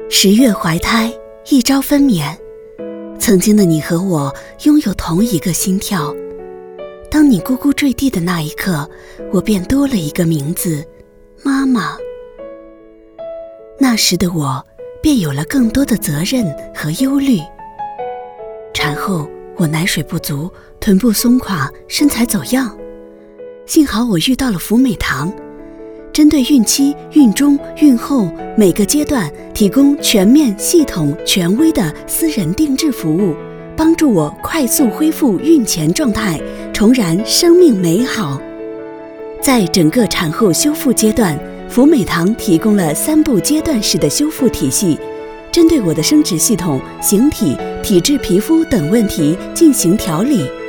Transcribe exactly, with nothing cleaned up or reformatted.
十月怀胎，一朝分娩。曾经的你和我拥有同一个心跳，当你咕咕坠地的那一刻，我便多了一个名字，妈妈。那时的我便有了更多的责任和忧虑。产后我奶水不足，臀部松垮，身材走样。幸好我遇到了福美堂，针对孕期、孕中、孕后每个阶段提供全面、系统、权威的私人定制服务，帮助我快速恢复孕前状态，重燃生命美好。在整个产后修复阶段，福美堂提供了三步阶段式的修复体系，针对我的生殖系统、形体、体质、皮肤等问题进行调理。